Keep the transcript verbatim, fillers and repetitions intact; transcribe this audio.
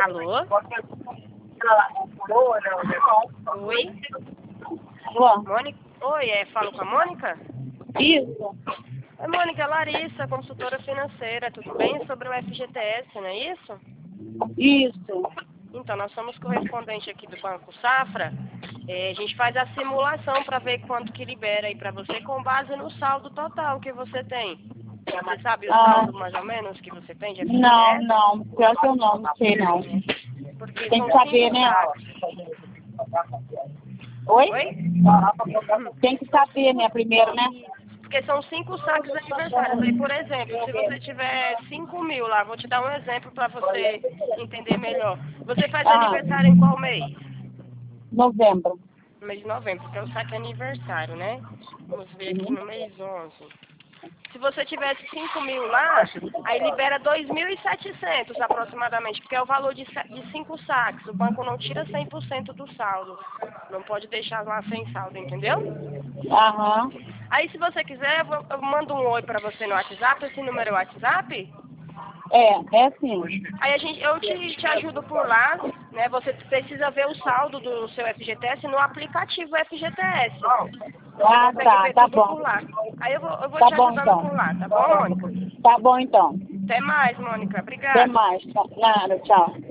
Alô? Oi? Alô? Mônica? Oi, é, falo com a Mônica? Isso. Oi, Mônica, é Larissa, consultora financeira, tudo bem? Sobre o F G T S, não é isso? Isso. Então, nós somos correspondente aqui do Banco Safra. É, a gente faz a simulação para ver quanto que libera aí para você com base no saldo total que você tem. Você sabe o Ah. saldo mais ou menos que você tem de F G T S? Não, não. Pior que eu não, não sei não. Porque Tem são que saber, cinco né? sacos. Oi? Oi? Tem que saber, né? Primeiro, né? Porque são cinco saques aniversários. Aí, por exemplo, se você tiver cinco mil lá, vou te dar um exemplo para você entender melhor. Você faz Ah. aniversário em qual mês? Novembro. No mês de novembro, porque é o saque aniversário, né? Vamos ver aqui no mês onze. Se você tivesse cinco mil lá, aí libera dois mil e setecentos aproximadamente, porque é o valor de de cinco saques. O banco não tira cem por cento do saldo. Não pode deixar lá sem saldo, entendeu? Aham. Aí, se você quiser, eu, vou, eu mando um oi pra você no WhatsApp. Esse número é o WhatsApp? É, é sim. Aí a gente, eu te, te ajudo por lá, né? Você precisa ver o saldo do seu F G T S no aplicativo F G T S. Ah, Consegue tá. ver Tá tudo bom. por lá. Aí eu vou, eu vou Tá te bom, ajudando então. por lá, tá bom, Mônica? Tá bom, então. Até mais, Mônica. Até Obrigada. mais. Nada, tchau.